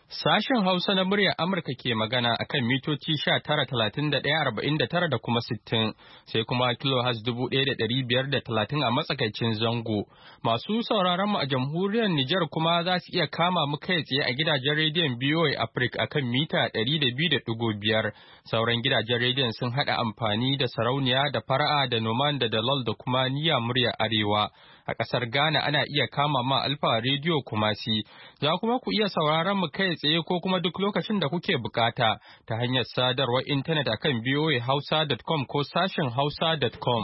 Sashen Hausa na muryar Amurka ke magana a kan mitoci 19,31,49 da kuma 60, sai kuma kilohaz 1,530 a matsakaicin zango. Masu sauraron mu a jamhuriyar Nijar kuma za su iya kama mu kai tsaye a gidajen rediyon BOA Africa a kan mita 200.5. Sauran gidajen rediyon sun haɗa amfani da sarauniya da fara'a da noman da dalol da kuma niyya muryar Arewa. A ƙasar Ghana ana iya kama ma Alfa Radio Kumasi. Za kuma ku iya sauraron mu kai tsaye ko kuma duk lokacin da kuke bukata ta hanyar sadarwar intanet akan voahausa.com ko sashen hausa.com.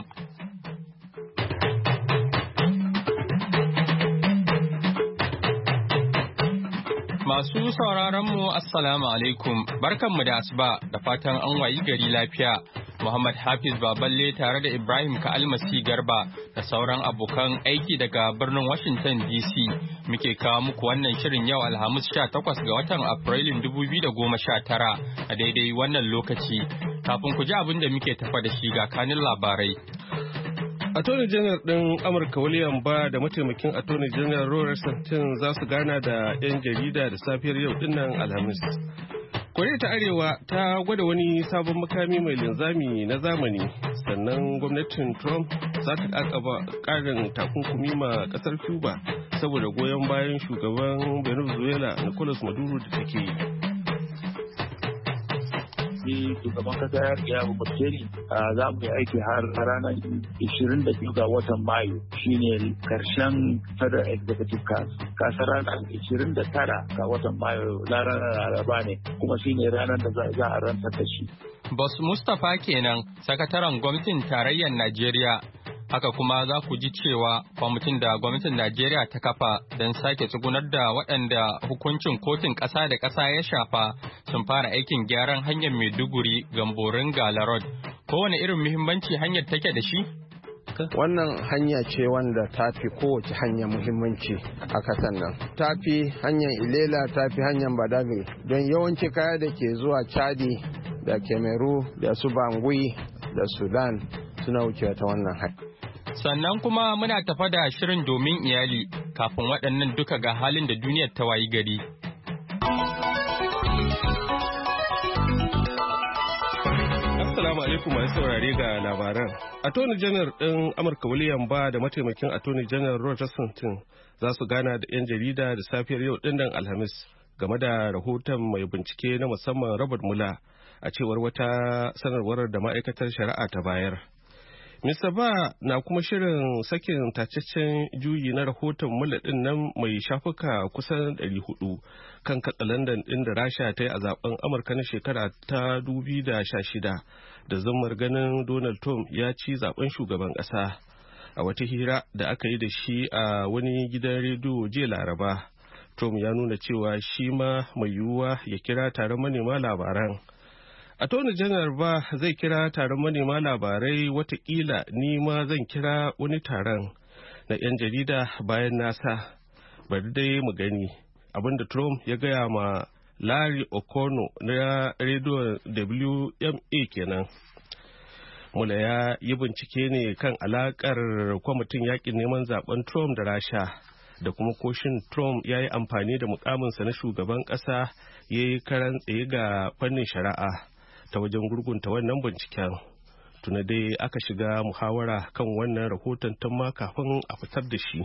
Masu sauraron mu Assalamu alaikum, barkanmu da asuba da fatan an wayi gari lafiya. Muhammad Hafiz Baballe tare da Ibrahim Ka'almasi Garba da sauran abokan aiki daga birnin Washington DC muke kawo muku wannan shirin yau Alhamis 18 ga watan Afrilun 2019 a daidai wannan lokaci. Kafin ku ji abin da muke tafa da shi ga kanin labarai. Attorney General ɗin Amurka William Barr da mataimakin Attorney General Ron Rosenstein za su gana da 'yan jarida da safiyar yau dinnan Alhamis. Koriya ta Arewa ta gwada wani sabon makami mai linzami na zamani, sannan gwamnatin Trump za ta kakaba ƙarin takunkumi ma ƙasar Cuba saboda goyon bayan shugaban Venezuela Nicolas Maduro da take yi. Shugaban kasa ya umarce ni za mu yi aiki har ranar 22 ga watan Mayu, shine karshen Federal Executive Council. Kasar ranar 29 ga watan Mayu ranar Laraba ne, kuma shine ranar da za a rantsar da shi. Boss Mustapha kenan, sakataren gwamnatin tarayyar Najeriya. Haka kuma za ku ji cewa kwamitin da gwamnatin Najeriya ta kafa don sake tsugunar da waɗanda hukuncin kotun ƙasa da ƙasa ya shafa sun fara aikin gyaran hanyar Maiduguri Gamborin Galarod. Kowane irin muhimmanci hanyar take da shi? Wannan hanya ce wanda ta fi kowace hanya muhimmanci a kasan nan. Ta fi hanyar Ilela, ta fi hanyar Badagry, don yawanci kaya da ke zuwa Chadi da Cameroon da su Bangui da Sudan suna wucewa ta wannan hanya. Sannan kuma muna tafa da shirin domin iyali kafin waɗannan duka ga halin da duniyar ta wayi gari. Assalamu alaikum masu saurare ga labaran. Attorney General ɗin Amurka William Barr da mataimakin Attorney General Ron Rosenstein za su gana da 'yan jarida da safiyar yau ɗin Alhamis game da rahoton mai bincike na musamman Robert Mueller, a cewar wata sanarwar da ma'aikatar shari'a ta bayar. Mr. Barr na kuma shirin sakin tacaccen juyi na rahoton Mueller ɗin nan mai shafuka kusan 400 kan katsalandan ɗin da Rasha ta yi a zaben Amurka na shekara ta 2016 da zammar ganin Donald Trump ya ci zaben shugaban ƙasa. A wata hira da aka yi da shi a wani gidan rediyo jiya Laraba, Trump ya nuna cewa shi ma mai yiwuwa ya kira taron manema labaran. Attorney General ba zai kira taron manema labarai, watakila ni ma zan kira wani taron na 'yan jarida bayan nasa. Bari dai mu gani abinda Trump ya gaya ma Larry O'Connor na rediyon WMA kenan. Mula ya yi bincike ne kan alakar kwamitin yakin neman zaben Trump da Rasha da kuma koshin Trump ya yi amfani da mukaminsa na shugaban ƙasa ya yi karan tsaye ga fannin shari'a ta wajen gurgunta wannan binciken. Tuna dai aka shiga muhawara kan wannan rahoton tun ma kafin a fitar da shi.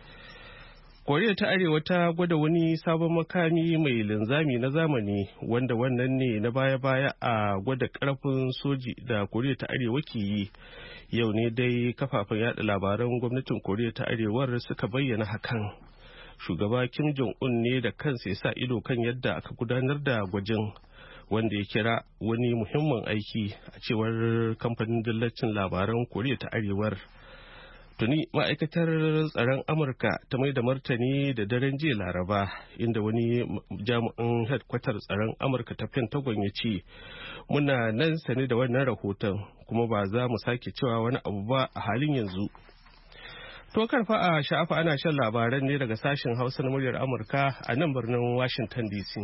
Koriya ta Arewa ta gwada wani sabon makami mai linzami na zamani, wanda wannan ne na baya-baya a gwada karfin soji da Koriya ta Arewa ke yi. Yau ne dai kafafen yada labaran gwamnatin Koriya ta Arewar suka bayyana hakan. Shugaba Kim Jong-un ne da kansa ya sa ido kan yadda aka gudanar da gwajin, wanda ya kira wani muhimmin aiki, a cewar kamfanin dillacin labaran Koriya ta Arewar. Tuni ma'aikatar tsaron Amurka ta mai da martani da daren jiya Laraba, inda wani jami'in headkwatar tsaron Amurka ta Pentagon ya ce, "Muna nan sane da wannan rahoton, kuma ba za mu sake cewa wani abu ba a halin yanzu." To karfa a sha'afa ana shan labaran ne daga sashen Hausa na muryar Amurka a nan birnin Washington DC.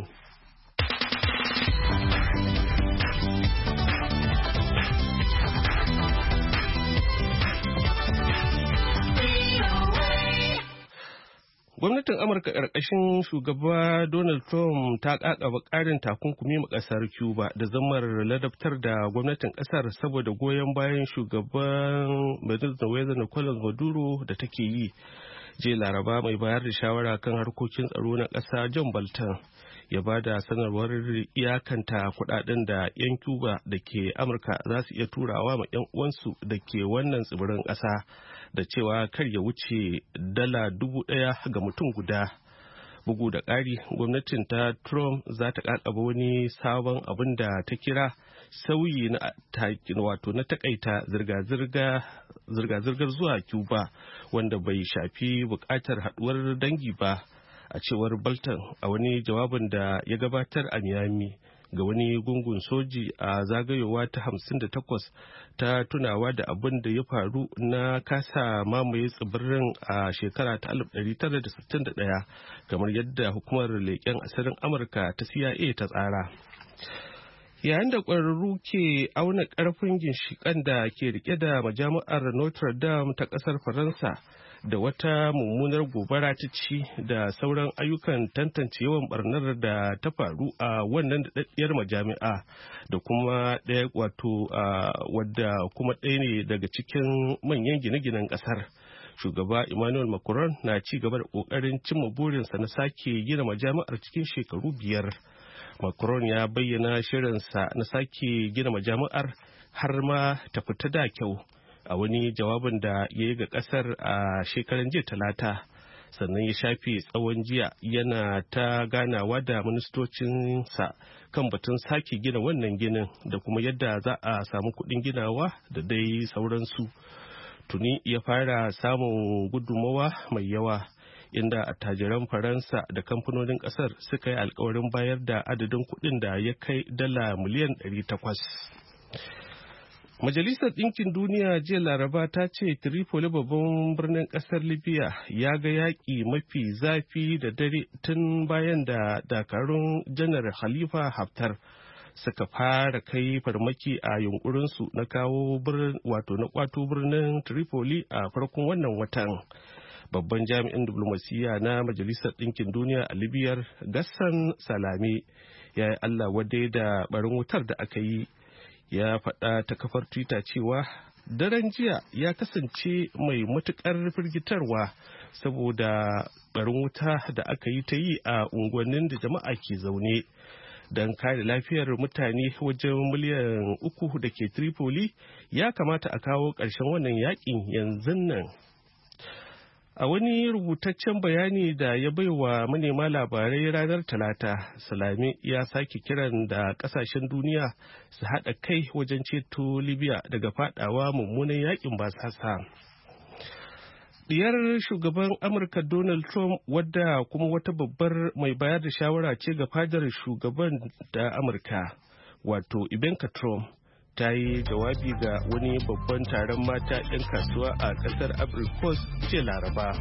Gwamnatin Amurka ƙarƙashin shugaba Donald Trump ta ƙaƙaba ƙarin takunkumi ma ƙasar Cuba da zammar ladabtar da gwamnatin ƙasar saboda goyon bayan shugaban Venezuela Nicolas Maduro da take yi. Jiya Laraba mai bayar da shawara kan harkokin tsaro na ƙasa John Bolton ya ba da sanarwar iyakanta kudaden da 'yan Cuba da ke Amurka za su iya turawa ma 'yan uwansu da ke wannan tsibirin ƙasa da cewa kar ya wuce $1,000 ga mutum guda. Bugu da ƙari, gwamnatin ta Trump za ta ƙaƙaba wani sabon abin da ta kira sauyi na takaita zirga-zirgar zuwa Cuba wanda bai shafi buƙatar haɗuwar dangi ba. A cewar Bolton a wani jawabin da ya gabatar a Miami ga wani gungun soji a zagayowa ta 58 ta tunawa da abin da ya faru na kasa mamaye tsibirin a shekara ta 1961 kamar yadda hukumar leƙen asirin Amurka ta CIA ta tsara. Yayin da ƙwararru ke auna ƙarfin ginshiƙan da ke rike da majami'ar Notre Dame ta ƙasar Faransa da wata mummunar gobara ta ci da sauran ayyukan tantance yawan barnar da ta faru a wannan daɗaɗɗiyar majami'a da kuma ɗaya wadda kuma ɗaya ne daga cikin manyan gine-ginen ƙasar. Shugaba Emmanuel Macron na ci gaba da ƙoƙarin cimma burinsa na sake gina majami'ar cikin shekaru 5. Macron ya bayyana shirinsa na sake gina majami'ar har ma ta fita da kyau a wani jawabin da ya yi ga kasar a shekaran jiya Talata, sannan ya shafe tsawon jiya yana ta ganawa da ministocinsa kan batun sake gina wannan ginin da kuma yadda za a samu kuɗin ginawa da dai sauransu. Tuni ya fara samun gudummawa mai yawa inda attajiran Faransa da kamfanonin kasar suka yi alkawarin bayar da adadin kuɗin da ya kai $800 miliyan. Majalisar Ɗinkin Duniya jiya Laraba ta ce Tripoli babban birnin ƙasar Libya ya ga yaƙi mafi zafi da dare tun bayan da dakarun janar Khalifa Haftar suka fara kai farmaki a yunkurinsu na kwato birnin Tripoli a farkon wannan watan. Babban jami'in diplomasiya na Majalisar Ɗinkin Duniya a Libyar Gassan Salame ya yi Allah wadai da barin wutar da aka yi. Ya faɗa ta kafar Twitter cewa daren jiya ya kasance mai matuƙar firgitarwa saboda barin wuta da aka yi ta yi a unguwannin da jama'a ke zaune. Don kare lafiyar mutane wajen miliyan 3 da ke Tripoli ya kamata a kawo ƙarshen wannan yakin yanzu nan. A wani rubutaccen bayani da ya baiwa manema labarai ranar Talata, Salame ya sake kiran da kasashen duniya su haɗa kai wajen ceto Libya daga fadawa mummunan yakin basasa. Diyar shugaban Amurka Donald Trump wadda kuma wata babbar mai bayar da shawara ce ga fadar shugaban da Amurka, wato Ivanka Trump, ta yi jawabi ga wani babban taron mata 'yan kasuwa a ƙasar Ivory Coast jiya Laraba.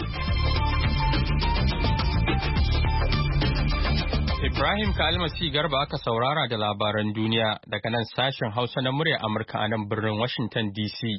Ibrahim Kalmasi Garba aka saurara da labaran duniya daga nan sashen Hausa na murya Amurka a nan birnin Washington DC.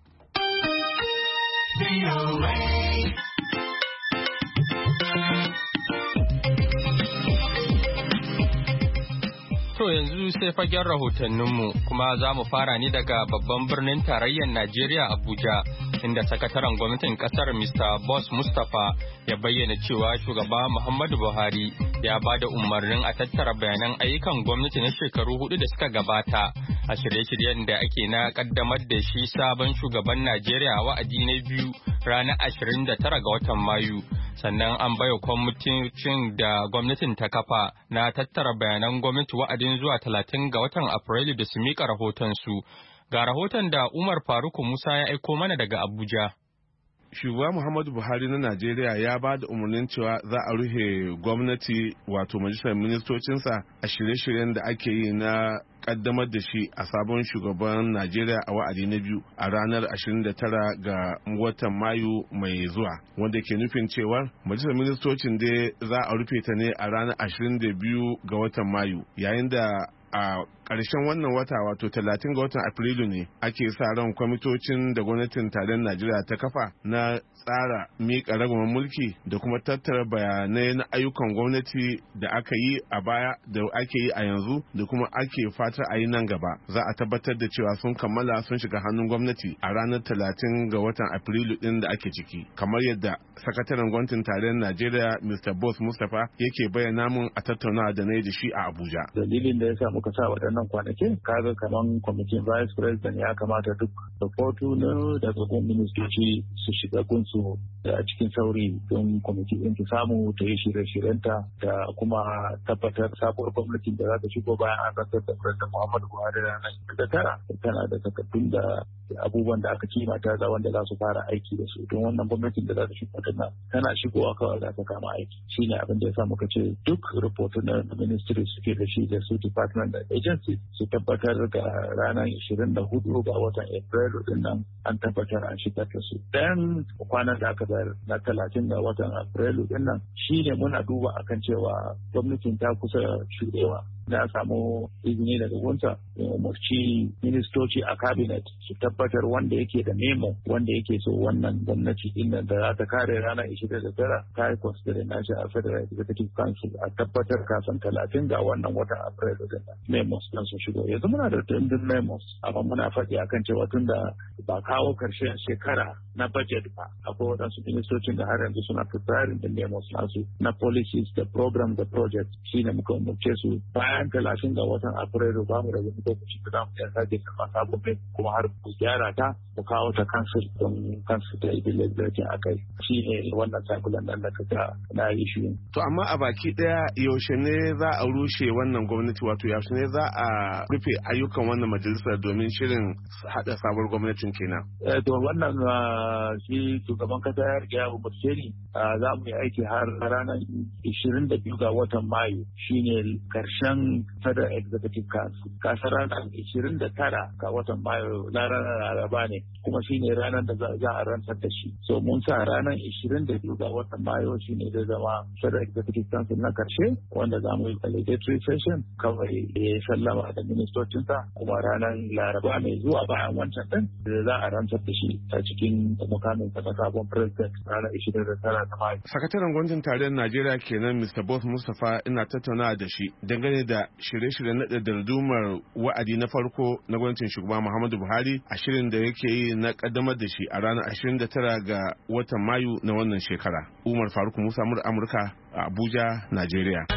To yanzu sai fagen rahotanninmu kuma za mu fara ne daga babban birnin tarayyar Najeriya Abuja inda sakataren gwamnatin kasar Mr. Boss Mustapha ya bayyana cewa shugaba Muhammadu Buhari ya ba da umarnin a tattara bayanan ayyukan gwamnati na shekaru 4 da suka gabata a shirye-shiryen da ake na kaddamar da shi sabon shugaban Najeriya wa'adi na biyu ranar 29 ga watan Mayu. Sannan an baiwa kwamitin da gwamnatin ta kafa na tattara bayanan gwamnati wa'adin zuwa 30 ga watan Afrilu da su miƙa rahotonsu. Ga rahoton da Umar Faruku Musa ya aiko mana daga Abuja. Shugaba Muhammadu Buhari na Najeriya ya ba da umarnin cewa za a rufe gwamnati wato majalisar ministocinsa a shirye-shiryen da ake yi na kaddamar da shi a sabon shugaban Najeriya a wa'adi na biyu a ranar 29 ga watan Mayu mai zuwa, wanda ke nufin cewa majalisar ministocin dai za a rufe ta ne a ranar 22 ga watan Mayu, yayin da a ƙarshen wannan wata wato 30 ga watan Afrilu ne ake sa ran kwamitocin da gwamnatin tarayyar Najeriya ta kafa na tsara miƙa ragaman mulki da kuma tattara bayanai na ayyukan gwamnati da aka yi a baya da ake yi a yanzu da kuma ake fata a yi nan gaba. Za a tabbatar da cewa sun kammala sun shiga hannun gwamnati a ranar 30 ga watan Afrilu din da ake ciki. Kamar yadda sakataren gwamnatin tarayyar Najeriya Mr. Boss Mustapha yake bayyana mun a tattaunawa da na yi da shi a Abuja. Dalilin da ya sa muka sa waɗannan kwanakin kaga kaman kwamitin Vice President ya kamata duk rahoto na daga ministoci su shiga gunsu a cikin sauri don kwamiti ɗin ta samu ta yi shirye-shiryenta da kuma tabbatar sabuwar gwamnatin da za ta shigo bayan an rantsar da President Muhammadu Buhari ranar da tara tana da takardun da abubuwan da aka kimata da wanda za su fara aiki da su don wannan gwamnatin da za ta shigo tana shigowa kawai za ta kama aiki shine abin da ya sa muka ce duk rahoton na ministry suke da shi da su department da agency su tabbatar ga ranar 24 ga watan April din nan an tabbatar an shigar da su. Dan kwanan da aka bayar na 30 ga watan April din nan shine muna duba akan cewa gwamnatin ta kusa shuɗewa. Da samu izini daga gunta umarci ministoci a cabinet su tabbatar wanda yake da memo wanda yake so wannan gwamnati din da za ta kare ranar 29 ta yi consider national federal executive council a tabbatar kafin 30 ga wannan watan April din memos don su shigo. Yanzu muna da tundun memos amma muna faɗi akan cewa tun da ba kawo karshen shekara na budget ba akwai waɗansu ministocin da har yanzu suna preparing da memos nasu na policies da program da project shine muka umarce su bayan 30 ga watan Afrilu ba mu da wani lokaci da zamu iya sake karɓa sabon mai kuma har ku gyara ta mu kawo ta kansu don kansu ta yi deliberate a kai shi ne wannan sakulan nan da ta na yi shi. To amma a baki daya yaushe ne za a rushe wannan gwamnati wato yaushe ne za a rufe ayyukan wannan majalisar domin shirin haɗa sabuwar gwamnatin kenan. To wannan shi shugaban kasa ya riga ya umarce ni za mu yi aiki har ranar 22 ga watan Mayu shine karshen Federal Executive Council. Kasar ranar 29 ga watan Mayu na ranar Laraba ne kuma shine ranar da za a rantsar da shi. So mun sa ranar 22 ga watan Mayu shine zai zama Federal Executive Council na karshe wanda za mu yi delegatory session kawai ya sallama da ministocinsa kuma ranar Laraba mai zuwa bayan wancan din da za a rantsar da shi a cikin mukamin sa sabon president ranar 29 ga Mayu. Sakataren gwamnatin tarayyar Najeriya kenan Mr. Boss Mustapha ina tattaunawa da shi dangane da shirye-shiryen naɗa dardumar wa'adi na farko na gwamnatin shugaba Muhammadu Buhari a shirin da yake yi na kaddamar da shi a ranar 29 ga watan Mayu na wannan shekara. Umar Faruk Musa Amurka a Abuja, Najeriya.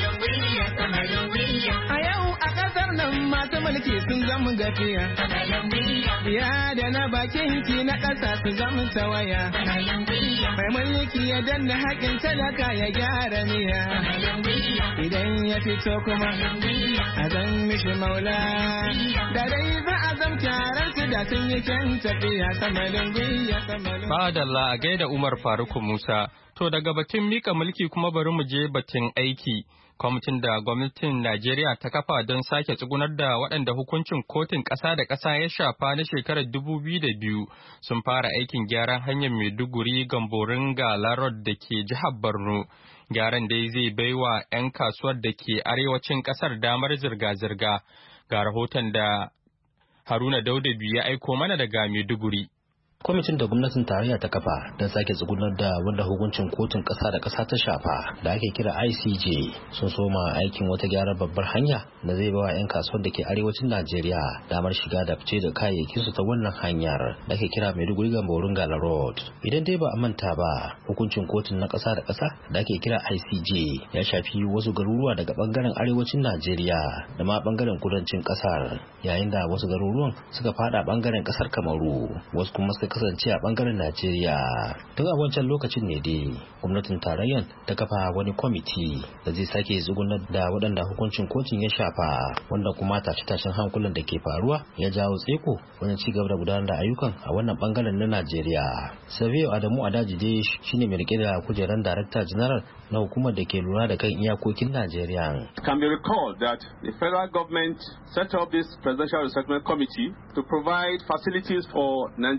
A yau a ƙasar nan masu mulki sun zama gafiya. Ya da na bakin ki na ƙasa su zama tawaya. Mai mulki ya danna haƙin talaka ya gyara niya. Idan ya fito kuma a zan mishi maula. Da dai za a zam kyarar su da sun yi kyan tafiya samalin gwiya samalin. Fadalla a gaida Umar Faruk Musa. To daga batun mika mulki kuma bari mu je batun aiki. Kwamitin da gwamnatin Najeriya ta kafa don sake tsugunar da waɗanda hukuncin kotun ƙasa da ƙasa ya shafa na shekarar 2002 sun fara aikin gyaran hanyar Maiduguri Gamborin Gala Road da ke jihar Borno. Gyaran dai zai baiwa 'yan kasuwar da ke arewacin ƙasar damar zirga-zirga. Ga rahoton da Haruna Daudabi ya aiko mana daga Maiduguri. Kwamitin da gwamnatin tarayya ta kafa don sake tsugunar da wanda hukuncin kotun ƙasa da ƙasa ta shafa da ake kira ICJ sun soma aikin wata gyaran babbar hanya da zai bawa 'yan kasuwar da ke arewacin Najeriya damar shiga da fice da kayayyakinsu ta wannan hanyar da ake kira Maiduguri Gamborin Gala Road. Idan dai ba a manta ba, hukuncin kotun na ƙasa da ƙasa da ake kira ICJ ya shafi wasu garuruwa daga bangaren arewacin Najeriya da ma bangaren kudancin ƙasar, yayin da wasu garuruwan suka fada bangaren ƙasar Kamaru, wasu kuma kasance a bangaren Najeriya. Tun a wancan lokacin ne dai gwamnatin tarayyar ta kafa wani kwamiti da zai sake tsugunar da waɗanda hukuncin kotun ya shafa, wanda kuma tashe-tashen hankulan da ke faruwa ya jawo tseko wajen ci gaba da gudanar da ayyukan a wannan bangaren na Najeriya. Sabiyo Adamu Adaji dai shine mai rike da kujerar Director General na hukumar da ke lura da kan iyakokin Najeriya. It can be recalled that the federal government set up this Presidential Resettlement Committee to provide facilities for Nigerians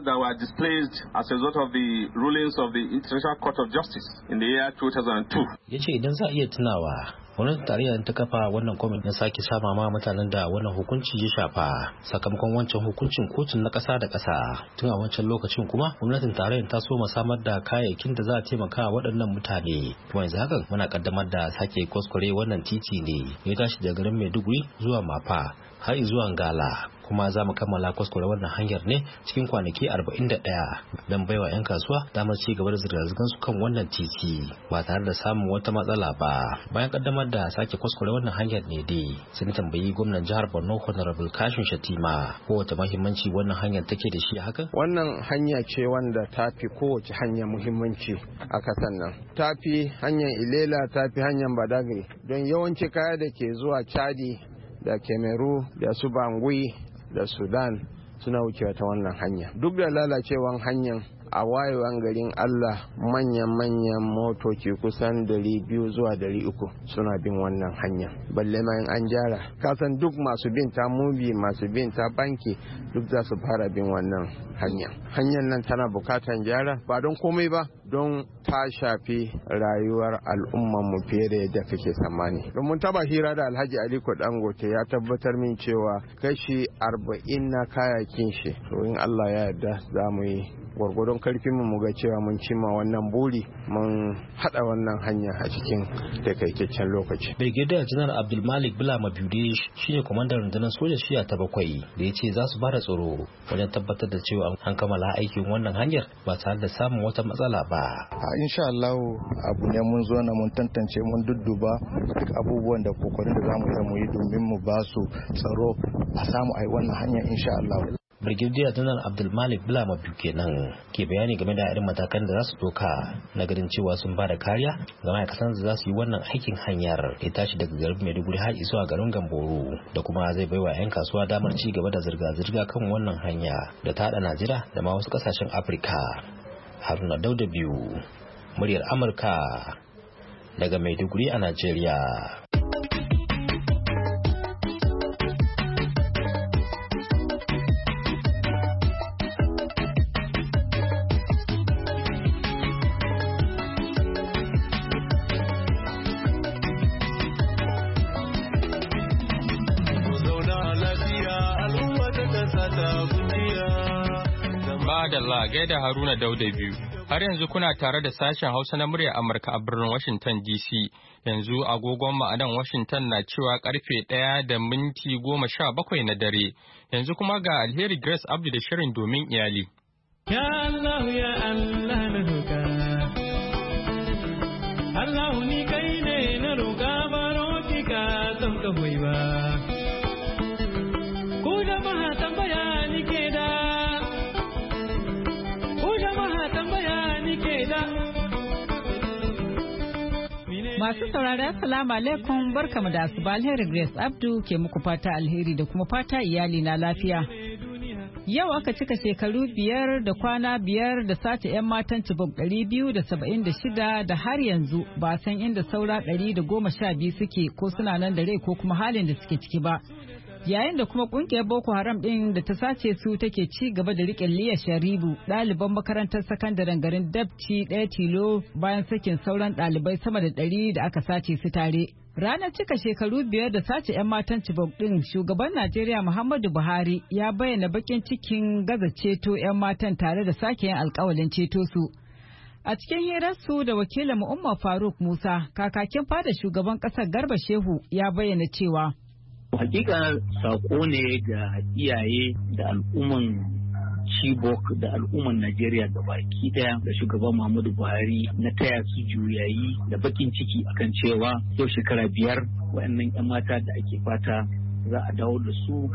that were displaced as a result of the rulings of the International Court of Justice in the year 2002. Ya ce idan za a iya tunawa, gwamnatin tarayya ta kafa wannan kwamitin na sake sama ma mutanen da wannan hukunci ya shafa sakamakon wancan hukuncin kotun na ƙasa da ƙasa. Tun a wancan lokacin kuma gwamnatin tarayya ta so samar da kayayyakin da za a taimaka waɗannan mutane. Kuma yanzu hakan muna kaddamar da sake kwaskware wannan titi ne ya tashi daga garin Maiduguri zuwa Mafa har zuwa Ngala. Kuma za mu kammala kwaskware wannan hanyar ne cikin kwanaki 41 don baiwa 'yan kasuwa damar ci gaba da zirga-zirgar su kan wannan titi ba tare da samun wata matsala ba. Bayan kaddamar da sake kwaskware wannan hanyar ne dai sun tambayi gwamnan jihar Borno Honorable Kashim Shatima ko wata muhimmanci wannan hanyar take da shi haka. Wannan hanya ce wanda ta fi kowace hanya muhimmanci a kasan nan. Ta fi hanyar Ilela, ta fi hanyar Badagry don yawanci kaya da ke zuwa Chadi da Cameroon da su Bangui da Sudan suna wucewa ta wannan hanya. Duk da lalacewan hanyar a wayewan garin Allah manyan motoci kusan 200 zuwa 300 suna bin wannan hanya. Balle ma in an jara, kasan duk masu bin ta mubi, masu bin ta banki duk za su fara bin wannan hanya. Hanyar nan tana bukatan jara ba don komai ba, don ta shafi rayuwar al'ummanmu fiye da yadda kake tsammani. Don mun taba hira da Alhaji Aliko Dangote ya tabbatar min cewa kashi 40 na kayakin shi. To in Allah ya yarda za mu yi gwargwadon karfin mu ga cewa mun cimma wannan buri, mun hada wannan hanya a cikin takaitaccen lokaci. Brigadier General Abdul Malik Bulama Biude shine kwamandan rundunar soja shiya ta 7 da ya ce za su bada tsaro wajen tabbatar da cewa an kammala aikin wannan hanyar ba tare da samun wata matsala ba. Insha Allah abu ne mun zo na mun tantance mun dudduba duk abubuwan da kokarin da zamu yi domin mu ba su tsaro a samu ai wannan hanya insha Allah. Brigadier General Abdul Malik Bulama Biu kenan ke bayani game da irin matakan da za su doka na ganin cewa sun ba da kariya ga ma'aikatan da za su yi wannan aikin hanyar ya tashi daga garin Maiduguri har zuwa garin Gamboro da kuma zai baiwa 'yan kasuwa damar ci gaba da zirga-zirga kan wannan hanya da ta hada Najeriya da ma wasu kasashen Afirka. Haruna Dauda Biyu, muryar Amurka daga Maiduguri a Najeriya. Madalla gaida Haruna Dauda Biyu. Har yanzu kuna tare da sashen Hausa na muryar Amurka a birnin Washington DC. Yanzu agogon mu a nan Washington na cewa karfe 1:17 na dare. Yanzu kuma ga Alheri Grace Abdu da shirin domin iyali. Ya Allah ya Allah na roƙa. Allah ni kai ne na roƙa baro ki ka don ka hoyi ba. Ku jama'a tambaya ni ke da. Masu saurari assalamu alaikum, barkamu da asuba. Alheri Grace Abdu ke muku fata alheri da kuma fata iyali na lafiya. Yau aka cika shekaru 5 da kwana 5 da sace 'yan matan Chibok 276 da har yanzu ba san inda saura 112 suke ko suna nan da rai ko kuma halin da suke ciki ba. Yayin da kuma kungiyar Boko Haram din da ta sace su take ci gaba da riƙe Liya Sharibu, ɗaliban makarantar sakandaren garin Dabci ɗaya tilo bayan sakin sauran ɗalibai sama da 100 da aka sace su tare. Ranar cika shekaru 5 da sace 'yan matan Chibok din, shugaban Najeriya Muhammadu Buhari ya bayyana bakin cikin gaza ceto 'yan matan tare da sake yin alkawalin ceto su. A cikin hirarsu da wakilin Umar Faruk Musa, kakakin fada shugaban ƙasar Garba Shehu ya bayyana cewa hakika sako ne ga iyaye da al'umman Chibok da al'umman Najeriya da baki daya da shugaban Muhammadu Buhari na taya su juyayi da bakin ciki akan cewa yau shekara 5 waɗannan 'yan mata da ake fata za a dawo da su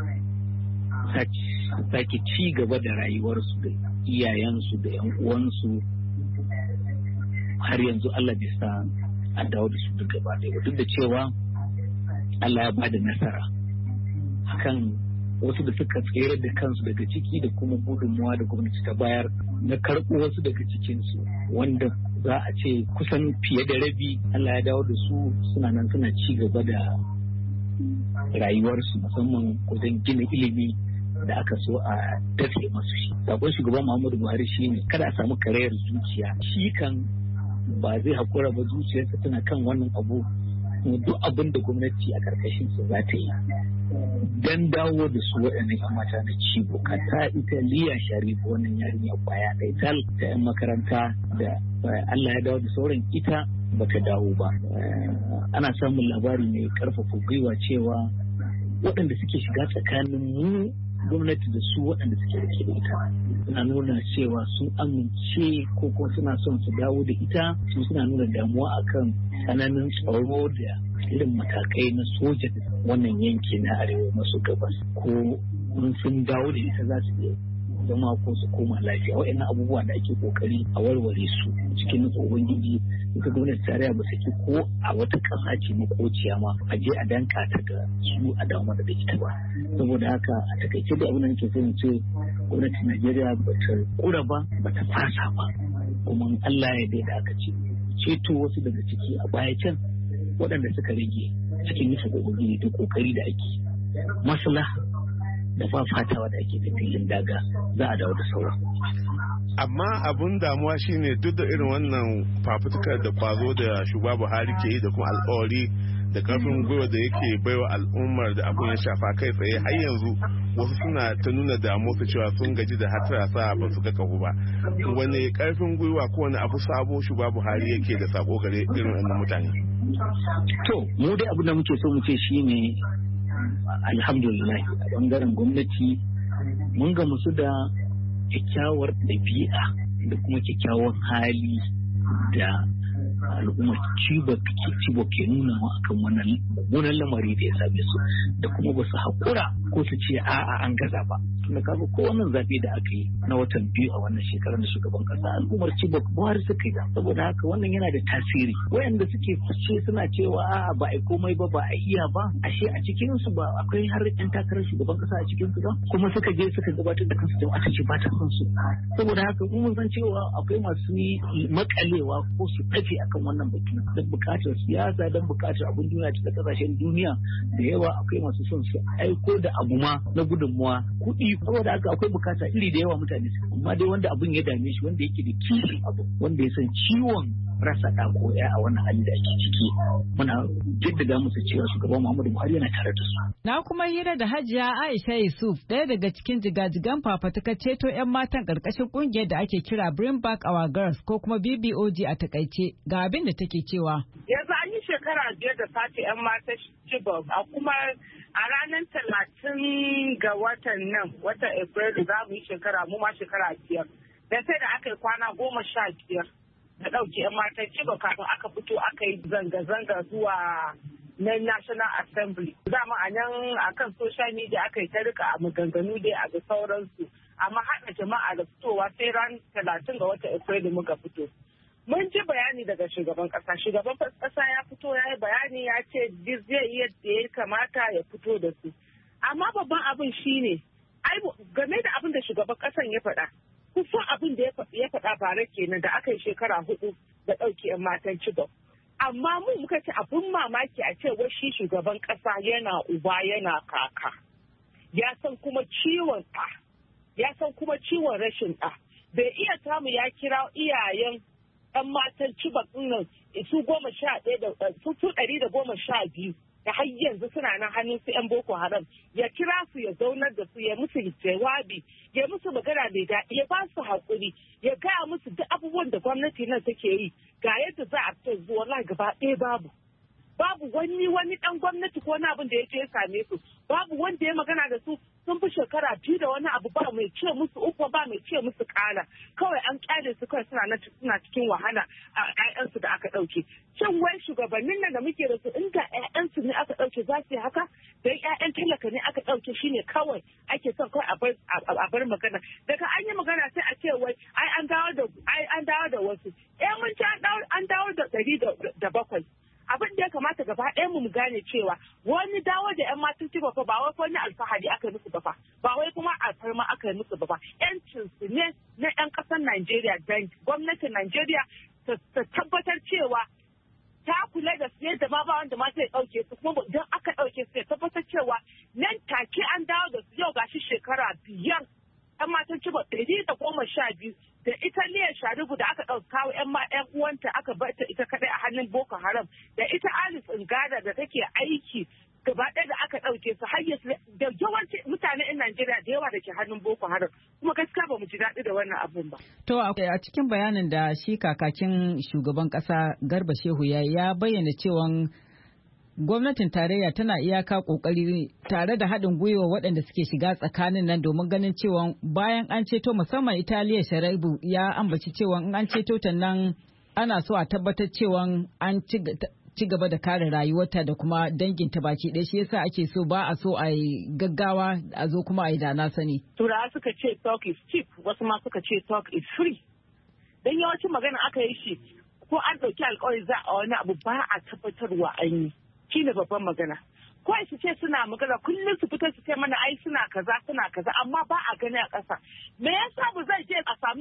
sake ci gaba da rayuwarsu da iyayensu da 'yan uwansu har yanzu Allah bai sa a dawo da su duk gaba ɗaya duk da cewa Allah ya bada nasara hakan wasu da suka tsere da kansu daga ciki da kuma gudunmuwa da gwamnati ta bayar na karɓo wasu daga cikinsu wanda za a ce kusan fiye da rabi Allah ya dawo da su suna nan suna ci gaba da rayuwarsu musamman wajen gina ilimi da aka so a dafe masu shi. Sakon shugaban Muhammadu Buhari shine kada a samu karayar zuciya, shi kan ba zai haƙura ba, zuciyarsa tana kan wannan abu, duk abin da gwamnati a ƙarƙashin sa za ta yi dan dawo da su waɗannan 'yan mata na cibo. Kata ita Liya Sharif, wannan yarinya kwaya ɗaya tal ta 'yan makaranta da Allah ya dawo da sauran ita bata dawo ba. Ana samun labari mai karfafa gwiwa cewa waɗanda suke shiga tsakanin mu gwamnati da su waɗanda suke da ita suna nuna cewa sun amince ko kuma suna son su dawo da ita, su suna nuna damuwa akan tsananin tsaro da irin matakai na soja wannan yanki na arewa maso gabas, ko sun dawo da ita za su iya zama ko su koma lafiya. Waɗannan abubuwa da ake kokari a warware su cikin nufin ubangiji. Ita gwamnati tarayya ba saki ko a wata ƙasa ce makociya ma a je a danka ta ga su a dawo da ita ba. Saboda haka a takaice da abin da nake so in ce, gwamnatin Najeriya ba ta kura ba ta fasa ba, kuma Allah ya da aka ce ceto wasu daga ciki a baya can waɗanda suka rage cikin nufin ubangiji da kokari da ake maslaha da fafatawa da ake filin daga za a dawo da sauran. Amma abun damuwa shine duk da irin wannan fafutukar da kwazo da shugaba Buhari ke yi da kuma alƙawari da karfin gwiwa da yake baiwa al'ummar da abun ya shafa kai tsaye, har yanzu wasu suna ta nuna damuwa su cewa sun gaji da hatara sa ba su ga kahu ba. Wani karfin gwiwa ko wani abu sabo shugaba Buhari yake da sako gare irin wannan mutane? To mu dai abin da muke so mu ce shine alhamdulillah a bangaren gwamnati mun ga musu da kyakkyawar ɗabi'a da kuma kyakkyawan hali da al'ummar cibo ke nuna akan wannan lamari da ya same su, da kuma ba su haƙura ko su ce a'a an gaza ba. Tunda kaga ko wannan zaɓe da aka yi na watan biyu a wannan shekarar da shugaban ƙasa, al'ummar cibo Buhari suka yi, saboda haka wannan yana da tasiri. Wayanda suke fice suna cewa a'a ba a komai ba a iya ba, ashe a cikin su ba akwai har 'yan takarar shugaban ƙasa a cikin su ba, kuma suka je suka gabatar da kansu jama'a ce ba ta son su. Saboda haka mun san cewa akwai masu makalewa ko su tafi akan wannan batu don bukatar siyasa, don bukatar abin duniya cikin kasashen duniya da yawa. Akwai masu son su aiko da abu ma na gudunmuwa kuɗi, saboda haka akwai bukata iri da yawa mutane, amma dai wanda abin ya dame shi, wanda yake da kishin abu, wanda ya san ciwon rasa ɗa ko ya a wannan hali da ake ciki, muna jaddada musu cewa shugaban Muhammadu Buhari yana tare da su. Na kuma hira da Hajiya Aisha Yusuf, ɗaya daga cikin jigajigan fafatukar ceto 'yan matan ƙarƙashin ƙungiyar da ake kira Bring Back Our Girls ko kuma BBOG a takaice, ga abin da take cewa. Yanzu an yi shekara 5 da sace 'yan matan Chibok, a kuma a ranar 30 ga watan nan, watan Afrilu za mu yi shekara, mu ma shekara 5. Da sai da aka yi kwana 15 da ɗauke 'yan matan Chibok kafin aka fito aka yi zanga-zanga zuwa na National Assembly. Dama a nan a kan social media aka yi ta rika a maganganu dai a ga sauransu. Amma haɗa jama'a da fitowa sai ran 30 ga watan Afrilu muka fito. Mun ji bayani daga shugaban ƙasa. Shugaban ƙasa ya fito ya yi bayani, ya ce zai iya da ya kamata ya fito da su. Amma babban abin shine game da abin da shugaban ƙasan ya faɗa. Kusan abin da ya faɗa bare kenan da aka yi shekara 4 da ɗauke 'yan matan Chibok. Amma mu muka ce abin mamaki a ce wai shi shugaban ƙasa yana uba yana kaka. Ya san kuma ciwon ɗa, ya san kuma ciwon rashin ɗa. Bai iya samu ya kira iyayen 'yan matan Chibok ɗin su 112 da har yanzu suna nan hannun su 'yan Boko Haram, ya kira su ya zaunar da su, ya musu jawabi, ya musu magana mai daɗi, ya ba su haƙuri, ya gaya musu duk abubuwan da gwamnati nan take yi, ga yadda za a fito zuwa wallahi gaba ɗaya babu wani ɗan gwamnati ko wani abin da ya je ya same su, babu wanda ya magana da su. Sun fi shekara 2 da wani abu, ba mai ce musu uku, ba mai ce musu ƙala, kawai an ƙyale su kawai suna cikin wahala a ƴaƴansu da aka ɗauke. Shin wai shugabannin nan da muke da su inda ƴaƴansu ne aka ɗauke za su yi haka? Dan ƴaƴan talaka ne aka ɗauke shine kawai ake son kawai a bar magana. Daga an yi magana sai a ce wai an dawo da wasu. Mun ci an dawo da 107. Abin da ya kamata gaba ɗaya mu gane cewa wani dawo da 'yan matan Chibok ba wai wani alfahari aka yi musu ba wai kuma alfarma aka yi musu ba. 'Yancin su ne na 'yan ƙasar Najeriya da gwamnatin Najeriya ta tabbatar cewa ta kula da su yadda ma ba wanda ma zai ɗauke su, kuma idan aka ɗauke su ya tabbatar cewa nan take an dawo da su. Yau gashi shekara 5 'yan matan Chibok 112 da ita Liya Sharibu da aka kawo 'yan uwanta aka bar ta ita kadai a hannun Boko Haram, da ita Alice Ngada da take aiki gaba ɗaya da aka ɗauke su har da yawanci mutane 'yan Najeriya da yawa da ke hannun Boko Haram, kuma gaskiya ba mu ji daɗi da wannan abun ba. To a cikin bayanin da shi kakakin shugaban ƙasa Garba Shehu ya bayyana cewa gwamnatin tarayya tana iyaka kokari tare da haɗin gwiwa waɗanda suke shiga tsakanin nan domin ganin cewa bayan an ceto musamman Italiya Sharibu ya ambaci cewa in an ceto ta nan ana so a tabbatar cewa an ci gaba da kare rayuwarta da kuma danginta baki ɗaya, shi yasa ake so ba a so a yi gaggawa a zo kuma a yi da na sani. Turawa suka ce talk is cheap, wasu ma suka ce talk is free. Dan yawancin magana aka yi shi ko an ɗauki alƙawari za a wani abu ba a tabbatarwa an yi. Shi ne babban magana. Kawai su ce suna magana kullum su fito su ce mana ai suna kaza amma ba a gani a ƙasa. Me yasa ba zai je a sami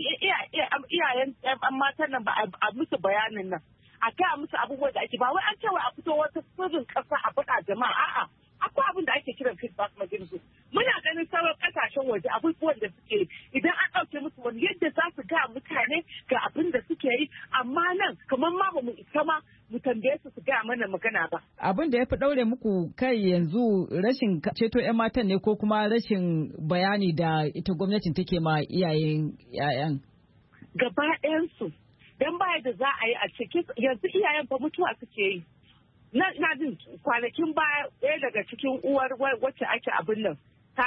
iyayen matan nan ba a musu bayanin nan. A gaya musu abubuwan da ake ba wai an ce wai a fito wata sirrin ƙasa a faɗa jama'a a'a. Akwai abin da ake kiran feedback mechanism. Muna ganin sauran ƙasashen waje abubuwan da suke idan an ɗauke musu wani yadda za su ga mutane ga abin da suke yi, amma nan kamar ma ba mu isa ma mu tambaye su gaya mana magana ba. Abin da ya fi ɗaure muku kai yanzu rashin ceto 'yan matan ne ko kuma rashin bayani da ita gwamnatin take ma iyayen 'ya'yan? Gaba ɗayansu. Don baya da za a yi a cikin yanzu iyayen fa mutuwa suke yi. Na jin kwanakin baya ɗaya daga cikin uwar wacce ake abin nan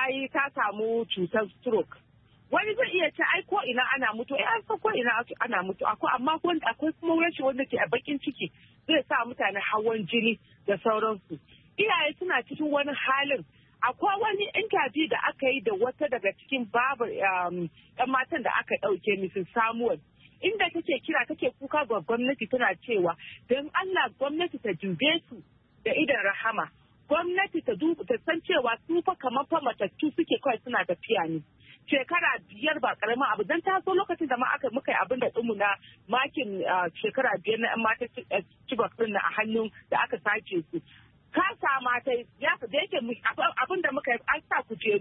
ta samu cutar stroke. Wani zai iya ce ai ko ina ana mutu, an san ko ina ana mutu, amma akwai kuma rashin wanda ke a bakin ciki zai sa mutane hawan jini da sauransu. Iyaye suna cikin wani halin. Akwai wani interview da aka yi da wata daga cikin babu 'yan matan da aka ɗauke Mrs. Samuel. Inda take kira take kuka ga gwamnati tana cewa don Allah gwamnati ta dube su da idan rahama. Gwamnati ta san cewa su fa kamar fa matattu suke kawai suna tafiya ne. Shekara 5 ba karamin abu don taso lokacin da ma muka yi abin da ɗinmu na makin shekara 5 na 'yan mata Chibok ɗin na a hannun da aka sace su. Kasa mata ya da yake abin da muka yi an sa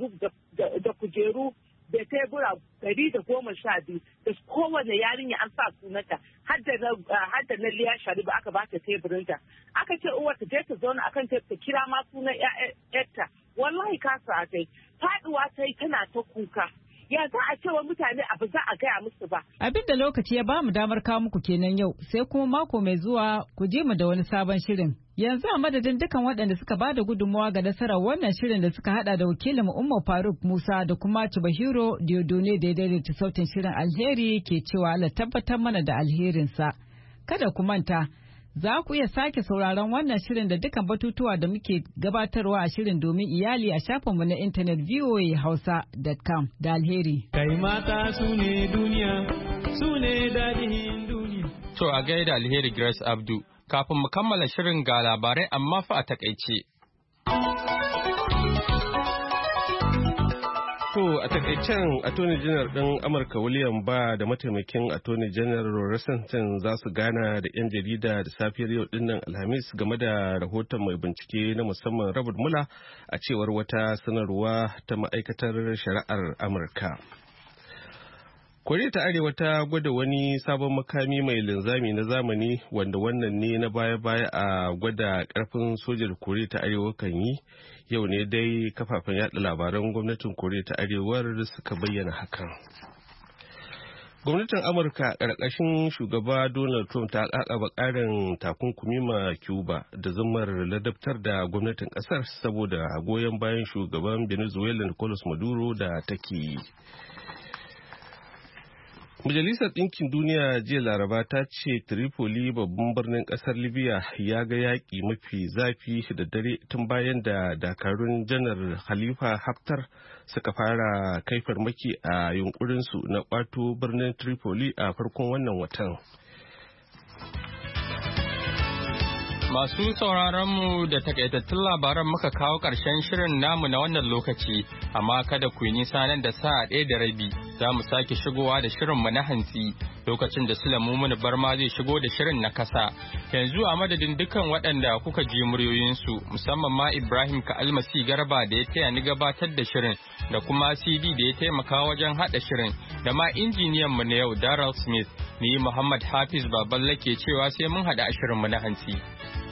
kujeru da tebura 112 da kowane yarinya an sa sunanta har da na Liya Sharibu aka ba ta teburinta. Aka ce uwar ta je ta zauna akan ta kira ma sunan ƴaƴarta. Wallahi kasa ta yi faduwa ta yi tana ta kuka. Ya za a cewa mutane abu za a gaya musu ba. Abin da lokaci ya ba mu damar kawo muku kenan yau, sai kuma mako mai zuwa ku je mu da wani sabon shirin. Yanzu a madadin dukan waɗanda suka ba da gudunmawa ga nasarar wannan shirin da suka hada da wakilin Umar Faruk Musa da kuma Chibahiro Diodone da ya daidaita sautin shirin, alheri ke cewa Allah tabbatar mana da alherinsa. Kada ku manta, za ku iya sake sauraron wannan shirin da dukkan batutuwa da muke gabatarwa a shirin domin iyali a shafinmu na intanet voahausa.com da alheri. Kai mata su ne duniya, su ne daɗin duniya. To a gaida alheri Grace Abdu, kafin mu kammala shirin ga labarai amma fa a takaice. To a takaicen Attorney General ɗin Amurka William Barr da mataimakin Attorney General Rosenstein za su gana da 'yan jarida da safiyar yau dinnan Alhamis game da rahoton mai bincike na musamman Robert Mueller a cewar wata sanarwa ta ma'aikatar shari'ar Amurka. Koriya ta Arewa ta gwada wani sabon makami mai linzami na zamani wanda wannan ne na baya-baya a gwada karfin sojar Koriya ta Arewa kan yi. Yau ne dai kafafen yada labaran gwamnatin Koriya ta Arewar suka bayyana hakan. Gwamnatin Amurka ƙarƙashin shugaba Donald Trump ta ƙaƙaba ƙarin takunkumi ma Cuba da zumar ladabtar da gwamnatin ƙasar saboda goyon bayan shugaban Venezuela Nicolas Maduro da take yi. Majalisar Ɗinkin Duniya jiya Laraba ta ce Tripoli babban birnin ƙasar Libya ya ga yaƙi mafi zafi da dare tun bayan da dakarun janar Khalifa Haftar suka fara kai farmaki a yunkurinsu na ƙwato birnin Tripoli a farkon wannan watan. Masu sauraronmu da takaitattun labaran muka kawo ƙarshen shirin namu na wannan lokaci, amma kada ku yi nisa nan da sa'a 1:30 za mu sake shigowa da shirinmu na hantsi. lokacin da Sulaimu Barma zai shigo da shirin na kasa. Yanzu a madadin dukkan waɗanda kuka ji muryoyinsu musamman ma Ibrahim Ka'almasi Garba da ya taya ni gabatar da shirin da kuma CD da ya taimaka wajen haɗa shirin da ma injiniyan mu na yau Daryl Smith ni Muhammad Hafiz Baballe ke cewa sai mun haɗa a shirin mu na hantsi.